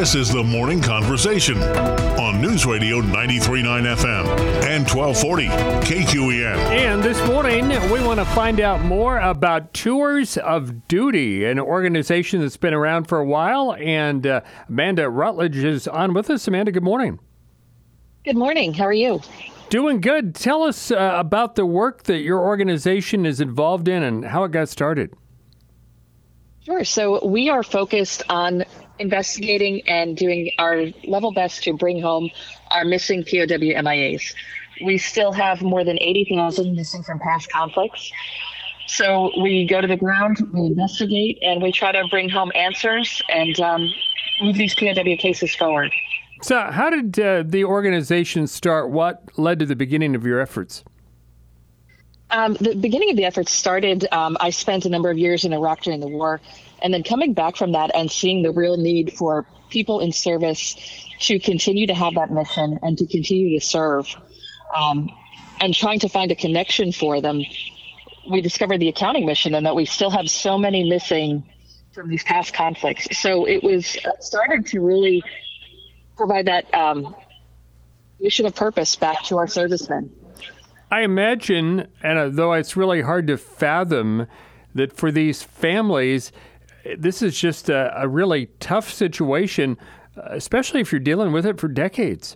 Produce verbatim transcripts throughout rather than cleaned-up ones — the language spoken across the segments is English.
This is the Morning Conversation on News Radio ninety-three point nine F M and twelve forty K Q E N. And this morning, we want to find out more about Tours of Duty, an organization that's been around for a while. And uh, Amanda Rutledge is on with us. Amanda, good morning. Good morning. How are you? Doing good. Tell us uh, about the work that your organization is involved in and how it got started. Sure. So we are focused on investigating and doing our level best to bring home our missing P O W M I As. We still have more than eighty thousand missing from past conflicts. So we go to the ground, we investigate, and we try to bring home answers and um, move these P O W cases forward. So how did uh, the organization start? What led to the beginning of your efforts? Um, the beginning of the efforts started, um, I spent a number of years in Iraq during the war, and then coming back from that and seeing the real need for people in service to continue to have that mission and to continue to serve, um, and trying to find a connection for them, we discovered the accounting mission and that we still have so many missing from these past conflicts. So it was uh, started to really provide that um, mission of purpose back to our servicemen. I imagine, and uh, though it's really hard to fathom, that for these families, this is just a, a really tough situation, especially if you're dealing with it for decades.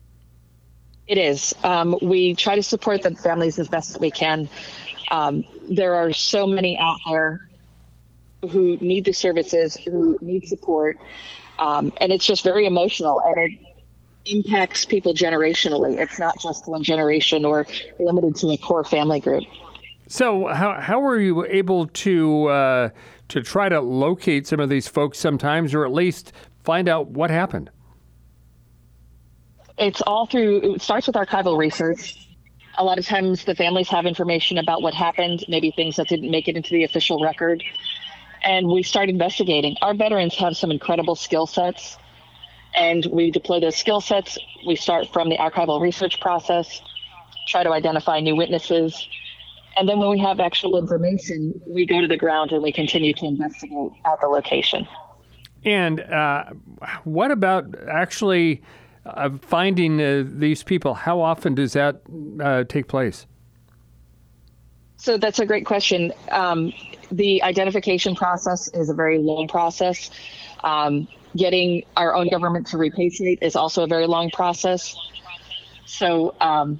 It is. Um, we try to support the families as best that we can. Um, there are so many out there who need the services, who need support, um, and it's just very emotional, and it impacts people generationally. It's not just one generation or limited to a core family group. So how how were you able to uh, to try to locate some of these folks sometimes, or at least find out what happened? It's all through, it starts with archival research. A lot of times the families have information about what happened, maybe things that didn't make it into the official record. And we start investigating. Our veterans have some incredible skill sets, and we deploy those skill sets. We start from the archival research process, try to identify new witnesses. And then when we have actual information, we go to the ground and we continue to investigate at the location. And uh, what about actually uh, finding uh, these people? How often does that uh, take place? So that's a great question. Um, the identification process is a very long process. Um, getting our own government to repatriate is also a very long process. So um,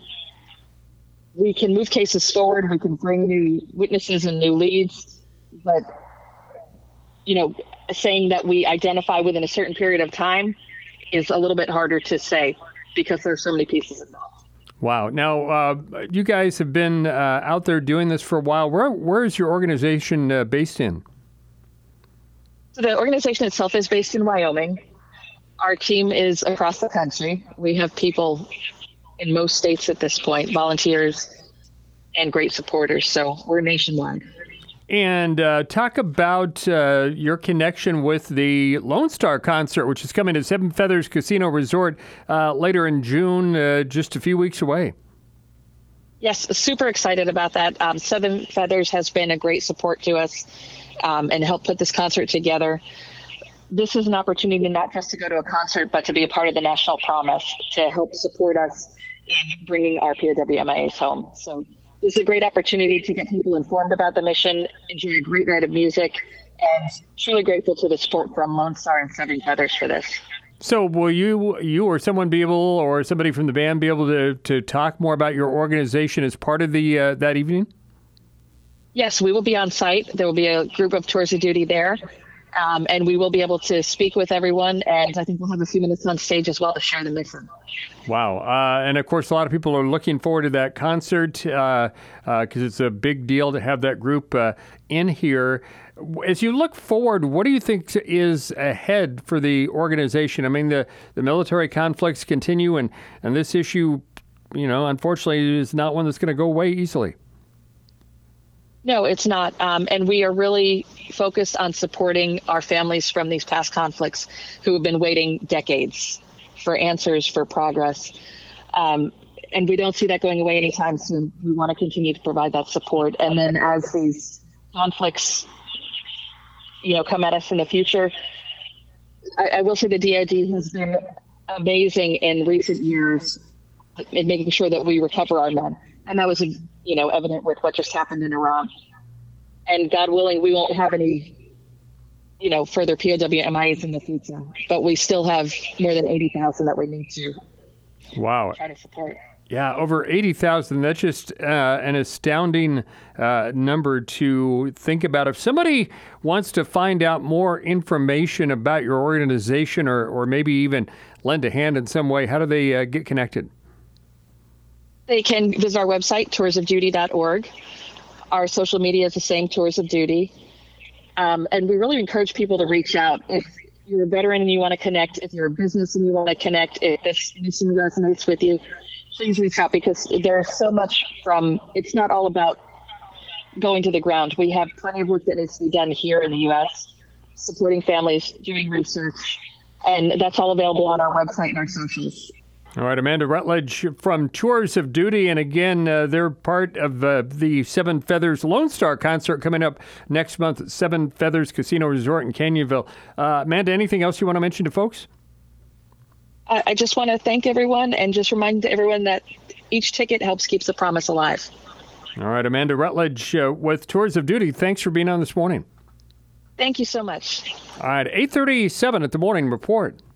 we can move cases forward. We can bring new witnesses and new leads. But, you know, saying that we identify within a certain period of time is a little bit harder to say because there are so many pieces involved. Wow. Now, uh, you guys have been uh, out there doing this for a while. Where Where is your organization uh, based in? So the organization itself is based in Wyoming. Our team is across the country. We have people in most states at this point, volunteers and great supporters. So we're nationwide. And uh, talk about uh, your connection with the Lone Star concert, which is coming to Seven Feathers Casino Resort uh, later in June, uh, just a few weeks away. Yes, super excited about that. Um, Seven Feathers has been a great support to us um, and helped put this concert together. This is an opportunity not just to go to a concert, but to be a part of the National Promise to help support us in bringing our P O W M I As home. So this is a great opportunity to get people informed about the mission, enjoy a great night of music, and truly grateful to the support from Lone Star and Seven Feathers for this. So will you you or someone be able, or somebody from the band be able to, to talk more about your organization as part of the uh, that evening? Yes, we will be on site. There will be a group of Tours of Duty there, um, and we will be able to speak with everyone, and I think we'll have a few minutes on stage as well to share the mission. Wow. Uh, and, of course, a lot of people are looking forward to that concert because uh, uh, it's a big deal to have that group uh, in here. As you look forward, what do you think is ahead for the organization? I mean, the, the military conflicts continue, and, and this issue, you know, unfortunately is not one that's going to go away easily. No, it's not. Um, and we are really focused on supporting our families from these past conflicts who have been waiting decades for answers, for progress. Um, and we don't see that going away anytime soon. We want to continue to provide that support. And then as these conflicts, you know, come at us in the future, I, I will say the D O D has been amazing in recent years in making sure that we recover our men. And that was, you know, evident with what just happened in Iran. And God willing, we won't have any, you know, further P O W M I As in the future. But we still have more than eighty thousand that we need to wow. try to support. Yeah, over eighty thousand. That's just uh, an astounding uh, number to think about. If somebody wants to find out more information about your organization or, or maybe even lend a hand in some way, how do they uh, get connected? They can visit our website, tours of duty dot org. Our social media is the same, Tours of Duty. Um, and we really encourage people to reach out. If you're a veteran and you want to connect, if you're a business and you want to connect, if this mission resonates with you, please reach out, because there's so much from, it's not all about going to the ground. We have plenty of work that needs to be done here in the U S, supporting families, doing research, and that's all available on our website and our socials. All right, Amanda Rutledge from Tours of Duty. And again, uh, they're part of uh, the Seven Feathers Lone Star concert coming up next month at Seven Feathers Casino Resort in Canyonville. Uh, Amanda, anything else you want to mention to folks? I just want to thank everyone and just remind everyone that each ticket helps keep the promise alive. All right, Amanda Rutledge uh, with Tours of Duty. Thanks for being on this morning. Thank you so much. All right, eight thirty-seven at the Morning Report.